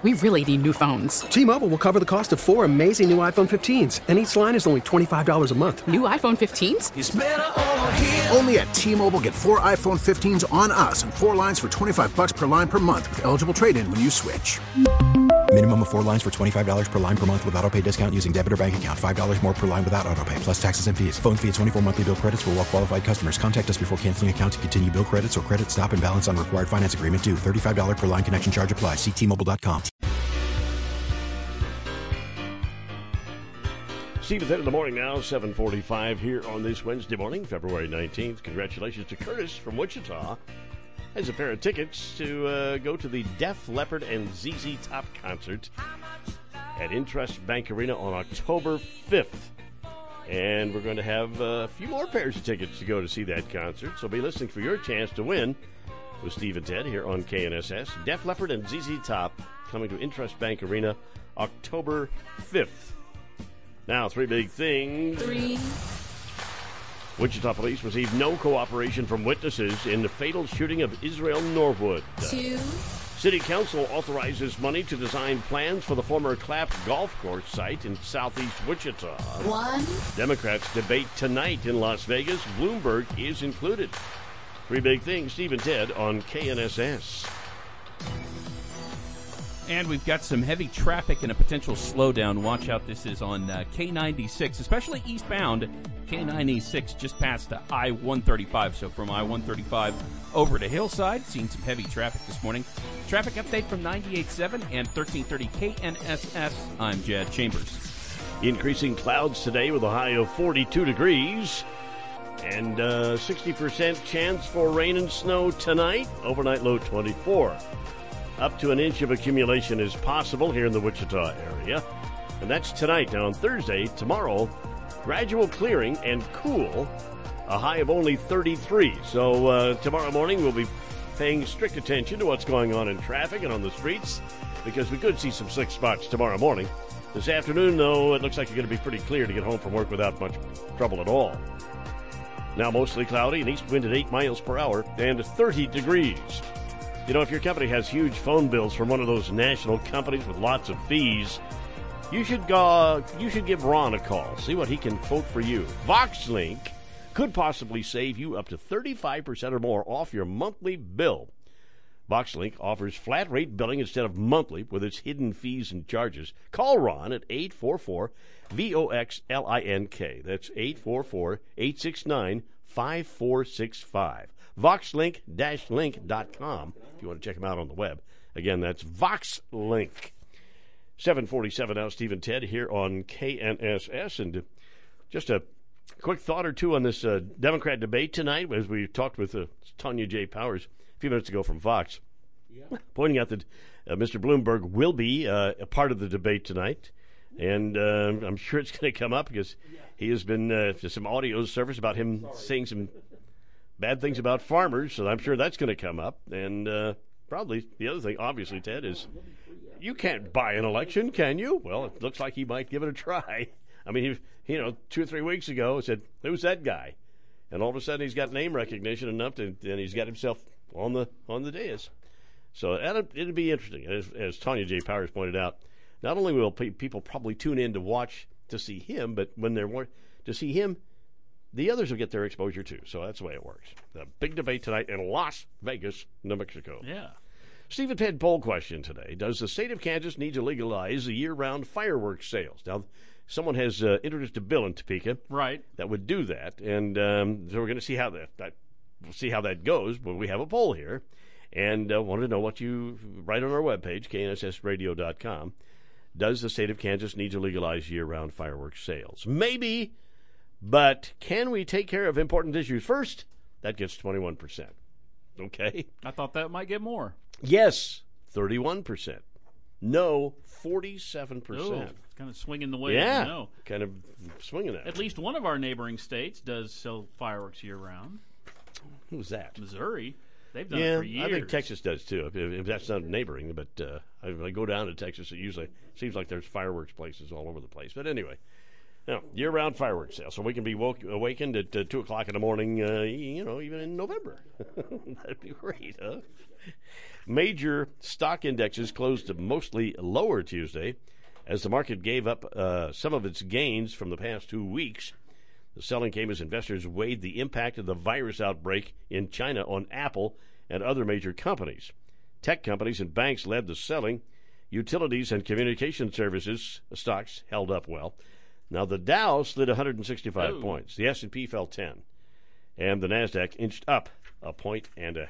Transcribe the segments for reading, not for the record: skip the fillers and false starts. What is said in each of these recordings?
We really need new phones. T-Mobile will cover the cost of 4 amazing new iPhone 15s, and each line is only $25 a month. New iPhone 15s? It's better over here. Only at T-Mobile, get 4 iPhone 15s on us and 4 lines for $25 per line per month with eligible trade-in when you switch. Minimum of 4 lines for $25 per line per month with autopay discount using debit or bank account. $5 more per line without autopay, plus taxes and fees. Phone fee at 24 monthly bill credits for well-qualified customers. Contact us before canceling account to continue bill credits or credit stop and balance on required finance agreement due. $35 per line connection charge applies. See T-Mobile.com. Steve, in the morning now, 7:45 here on this Wednesday morning, February 19th. Congratulations to Curtis from Wichita. Has a pair of tickets to go to the Def Leppard and ZZ Top concert at Intrust Bank Arena on October 5th. And we're going to have a few more pairs of tickets to go to see that concert. So be listening for your chance to win with Steve and Ted here on KNSS. Def Leppard and ZZ Top coming to Intrust Bank Arena October 5th. Now, 3 big things. 3. Wichita police received no cooperation from witnesses in the fatal shooting of Israel Norwood. 2. City Council authorizes money to design plans for the former Clapp Golf Course site in southeast Wichita. 1. Democrats debate tonight in Las Vegas. Bloomberg is included. 3 big things. Steve and Ted on KNSS. And we've got some heavy traffic and a potential slowdown. Watch out, this is on K96, especially eastbound. K96 just past I-135. So from I-135 over to Hillside, seeing some heavy traffic this morning. Traffic update from 98.7 and 1330 KNSS. I'm Jad Chambers. Increasing clouds today with a high of 42 degrees. And 60% chance for rain and snow tonight. Overnight low 24. Up to an inch of accumulation is possible here in the Wichita area. And that's tonight. Now on Thursday, tomorrow, gradual clearing and cool. A high of only 33. So tomorrow morning we'll be paying strict attention to what's going on in traffic and on the streets because we could see some slick spots tomorrow morning. This afternoon, though, it looks like you're going to be pretty clear to get home from work without much trouble at all. Now mostly cloudy, an east wind at 8 miles per hour and 30 degrees. You know, if your company has huge phone bills from one of those national companies with lots of fees, you should give Ron a call. See what he can quote for you. VoxLink could possibly save you up to 35% or more off your monthly bill. VoxLink offers flat rate billing instead of monthly with its hidden fees and charges. Call Ron at 844-VOXLINK. That's 844-869-5465. VoxLink-link.com if you want to check them out on the web. Again, that's VoxLink. 7:47 now, Steve and Ted here on KNSS. And just a quick thought or two on this Democrat debate tonight, as we talked with Tanya J. Powers a few minutes ago from Fox, pointing out that Mr. Bloomberg will be a part of the debate tonight. And I'm sure it's going to come up because he has been some audio surface about him saying some bad things about farmers, so I'm sure that's going to come up. And probably the other thing, obviously, Ted, is you can't buy an election, can you? Well, it looks like he might give it a try. I mean, he 2 or 3 weeks ago said, "Who's that guy?" And all of a sudden he's got name recognition enough, and he's got himself on the dais. So it'll be interesting. As Tanya J. Powers pointed out, not only will people probably tune in to watch to see him, but when they're more to see him, the others will get their exposure too. So that's the way it works. The big debate tonight in Las Vegas, New Mexico. Yeah. Stephen Ted poll question today. Does the state of Kansas need to legalize the year-round fireworks sales? Now, someone has introduced a bill in Topeka that would do that. And so we're going to see how that goes. But we have a poll here. And wanted to know what you write on our webpage, knssradio.com. Does the state of Kansas need to legalize year-round fireworks sales? Maybe, but can we take care of important issues first? That gets 21%. Okay? I thought that might get more. Yes, 31%. No, 47%. Oh, kind of swinging the way. Yeah, No. kind of swinging that. At least one of our neighboring states does sell fireworks year-round. Who's that? Missouri. They've done it for years. I think Texas does too. If that's not neighboring, but when I go down to Texas, it usually seems like there's fireworks places all over the place. But anyway, Year-round fireworks sale, so we can be awakened at 2 o'clock in the morning, even in November. That'd be great, huh? Major stock indexes closed mostly lower Tuesday as the market gave up some of its gains from the past 2 weeks. The selling came as investors weighed the impact of the virus outbreak in China on Apple and other major companies. Tech companies and banks led the selling. Utilities and communication services stocks held up well. Now, the Dow slid 165 points. The S&P fell 10. And the NASDAQ inched up 1.5 points.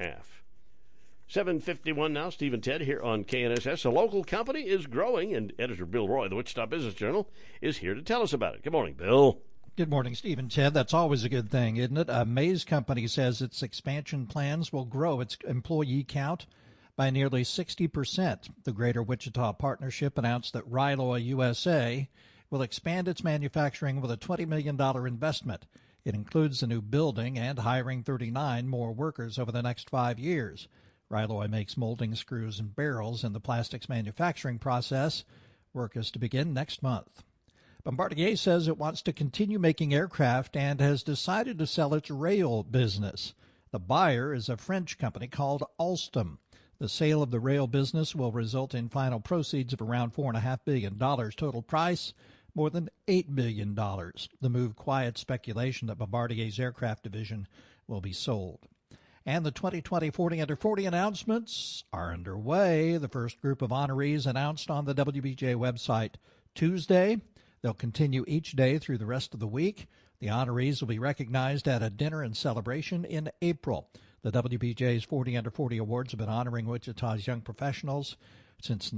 7:51 now. Steve and Ted here on KNSS. A local company is growing, and editor Bill Roy, the Wichita Business Journal, is here to tell us about it. Good morning, Bill. Good morning, Steve and Ted. That's always a good thing, isn't it? A Mays company says its expansion plans will grow its employee count by nearly 60%. The Greater Wichita Partnership announced that Ryloy USA will expand its manufacturing with a $20 million investment. It includes a new building and hiring 39 more workers over the next 5 years. Ryloy makes molding screws and barrels in the plastics manufacturing process. Work is to begin next month. Bombardier says it wants to continue making aircraft and has decided to sell its rail business. The buyer is a French company called Alstom. The sale of the rail business will result in final proceeds of around $4.5 billion. Total price, more than $8 billion. The move quiets speculation that Bombardier's aircraft division will be sold. And the 2020 40 Under 40 announcements are underway. The first group of honorees announced on the WBJ website Tuesday. They'll continue each day through the rest of the week. The honorees will be recognized at a dinner and celebration in April. The WBJ's 40 Under 40 Awards have been honoring Wichita's young professionals since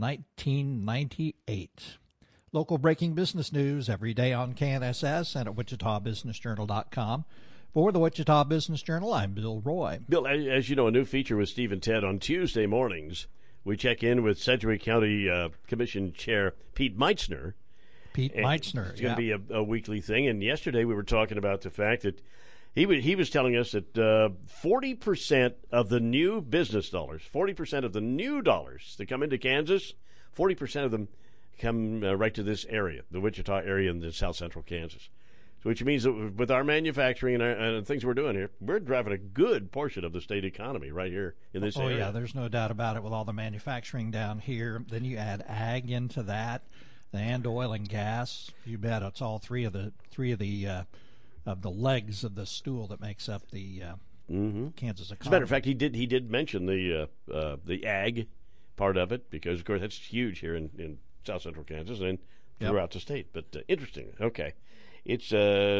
1998. Local breaking business news every day on KNSS and at WichitaBusinessJournal.com. For the Wichita Business Journal, I'm Bill Roy. Bill, as you know, a new feature with Steve and Ted on Tuesday mornings. We check in with Sedgwick County Commission Chair Pete Meitzner. It's going to be a weekly thing. And yesterday we were talking about the fact that he was telling us that 40% of the new business dollars, 40% of the new dollars that come into Kansas, 40% of them come right to this area, the Wichita area in the south central Kansas. So which means that with our manufacturing and things we're doing here, we're driving a good portion of the state economy right here in this area. Oh, yeah, there's no doubt about it with all the manufacturing down here. Then you add ag into that, and oil and gas. You bet it's all three of the legs of the stool that makes up the Kansas economy. As a matter of fact, he did mention the ag part of it because, of course, that's huge here in south central Kansas and throughout the state. But interesting. Okay. It's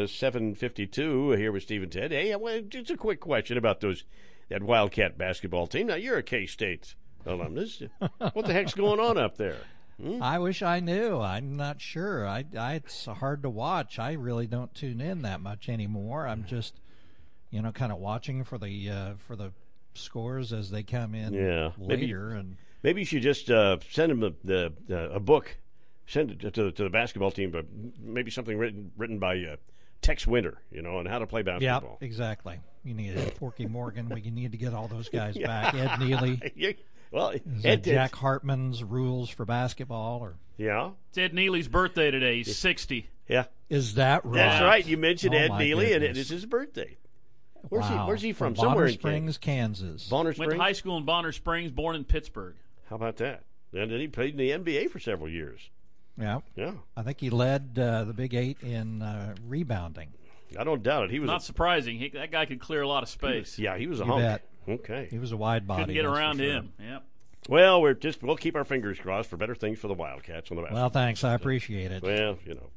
7:52 here with Steve and Ted. Hey, just a quick question about that Wildcat basketball team. Now, you're a K-State alumnus. What the heck's going on up there? I wish I knew. I'm not sure. It's hard to watch. I really don't tune in that much anymore. I'm just, kind of watching for the scores as they come in later. Maybe you should just send them a book. Send it to the basketball team, but maybe something written by Tex Winter, on how to play basketball. Yeah, exactly. You need Porky Morgan. We need to get all those guys back. Ed Neely. Jack Hartman's rules for basketball, It's Ed Neely's birthday today. He's 60. Yeah, is that right? That's right. You mentioned Ed Neely, and it is his birthday. Where's he from? Somewhere in Springs, Kansas. Bonner Springs. Went to high school in Bonner Springs. Born in Pittsburgh. How about that? And then he played in the NBA for several years. Yeah. I think he led the Big Eight in rebounding. I don't doubt it. He was not surprising. That guy could clear a lot of space. He was a hunk. Bet. Okay. He was a wide body. Couldn't get around him. Yep. Well, we'll keep our fingers crossed for better things for the Wildcats on the basketball. Well, thanks. I appreciate it. Well,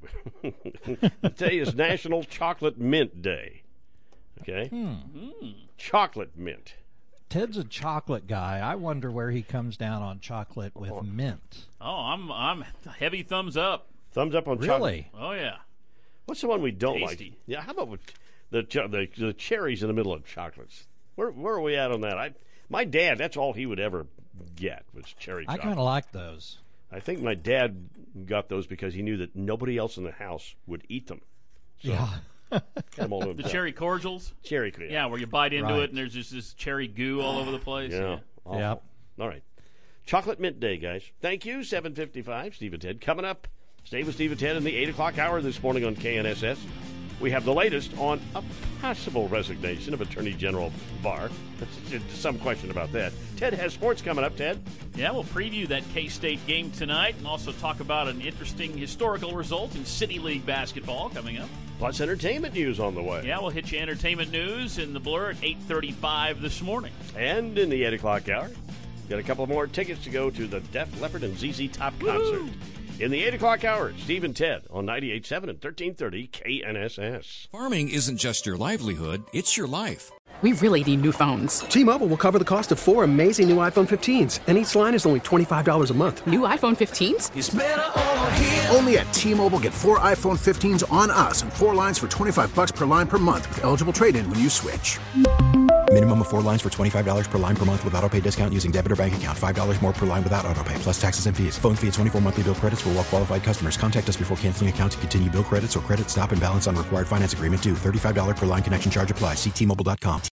today is National Chocolate Mint Day. Okay. Chocolate mint. Ted's a chocolate guy. I wonder where he comes down on chocolate with mint. Oh, I'm heavy thumbs up. Thumbs up on chocolate. Really? Oh yeah. What's the one we don't Tasty. like? Yeah. How about with the cherries in the middle of chocolates? Where are we at on that? My dad, that's all he would ever get was cherry chocolate. I kind of like those. I think my dad got those because he knew that nobody else in the house would eat them. So, the cherry cordials? Cherry cordials. Yeah, where you bite into it and there's just this cherry goo all over the place. Yeah. Yep. All right. Chocolate Mint Day, guys. Thank you. 7:55. Steve and Ted coming up Stay with Steve and Ted in the 8 o'clock hour this morning on KNSS. We have the latest on a possible resignation of Attorney General Barr. There's some question about that. Ted has sports coming up, Ted. Yeah, we'll preview that K-State game tonight and also talk about an interesting historical result in City League basketball coming up. Plus entertainment news on the way. Yeah, we'll hit you entertainment news in the Blur at 8:35 this morning. And in the 8 o'clock hour, got a couple more tickets to go to the Def Leppard and ZZ Top concert. Woo! In the 8 o'clock hour, Steve and Ted on 98.7 and 1330 KNSS. Farming isn't just your livelihood, it's your life. We really need new phones. T-Mobile will cover the cost of 4 amazing new iPhone 15s, and each line is only $25 a month. New iPhone 15s? It's better over here. Only at T-Mobile, get 4 iPhone 15s on us and 4 lines for $25 per line per month with eligible trade-in when you switch. Minimum of 4 lines for $25 per line per month with auto-pay discount using debit or bank account. $5 more per line without auto-pay, plus taxes and fees. Phone fee at 24 monthly bill credits for well-qualified customers. Contact us before canceling account to continue bill credits or credit stop and balance on required finance agreement due. $35 per line connection charge applies. See T-Mobile.com.